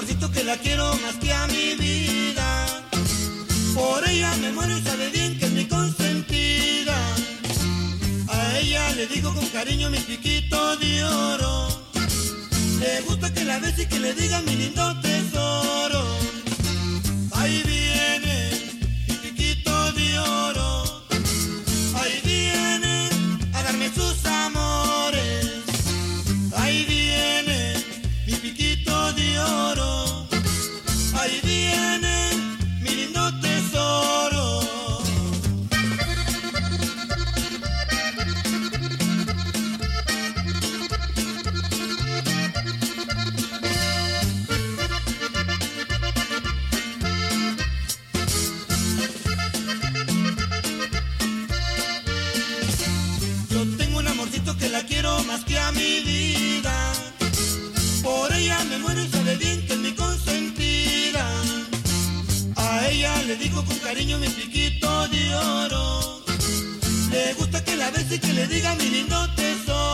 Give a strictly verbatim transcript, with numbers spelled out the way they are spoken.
amorcito que la quiero más que a mi vida. Por ella me muero y sabe bien que es mi consentida. A ella le digo con cariño mi piquito de oro. Le gusta que la bese y que le diga mi lindo tesoro. Ahí viene mi piquito de oro. Ahí viene a darme sus amores. Ahí viene mi piquito de oro. Ahí viene mi lindo tesoro. Yo tengo un amorcito que la quiero más que a mi vida. Por ella me muero y sabe bien que es mi consentida. A ella le digo con cariño mi piquito de oro. Le gusta que la bese y que le diga mi lindo tesoro.